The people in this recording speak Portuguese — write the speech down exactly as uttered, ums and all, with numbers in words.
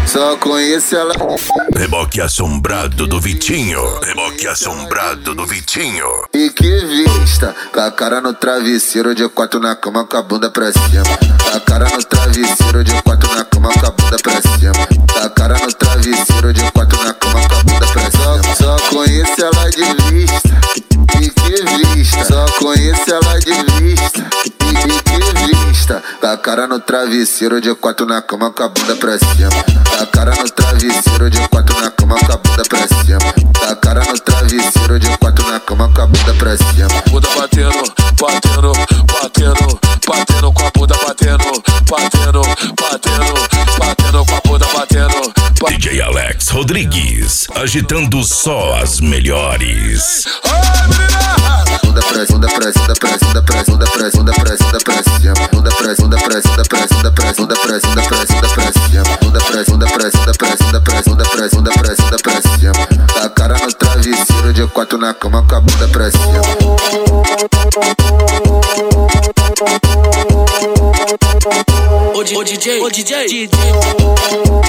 Só conheço ela. Reboque assombrado do Vitinho. Reboque assombrado do Vitinho. E que vista, com a cara no travesseiro, de quatro na cama, com a bunda pra cima. Com a cara no travesseiro, de quatro na cama, com a bunda pra cima. Com a cara no travesseiro, de quatro na cama, com a bunda pra cima. Só, só conheço ela de vista. E que vista, só conheço ela de vista. E que vista, com a cara no travesseiro, de quatro na cama, com a bunda pra cima. Com a cara no travesseiro, de quatro na cama, com a bunda pra cima. Com a cara no travesseiro, de quatro na cama, com a bunda pra cima. Bunda batendo, batendo, batendo, batendo com a bunda batendo, batendo, batendo, batendo com a bunda batendo. D J Alex Rodrigues, agitando só as melhores. Ai, menina! Bunda pra bunda pra bunda pra bunda pra bunda pra bunda pra bunda pra cima. Bunda pra bunda pra bunda pra bunda pra bunda pra bunda pra bunda pra cima. Bunda pra bunda pra bunda pra bunda pra bunda pra bunda pra bunda pra cima. Com a cara no travesseiro, de quatro na cama, com a bunda pra cima. Ô D J, ô D J, D J.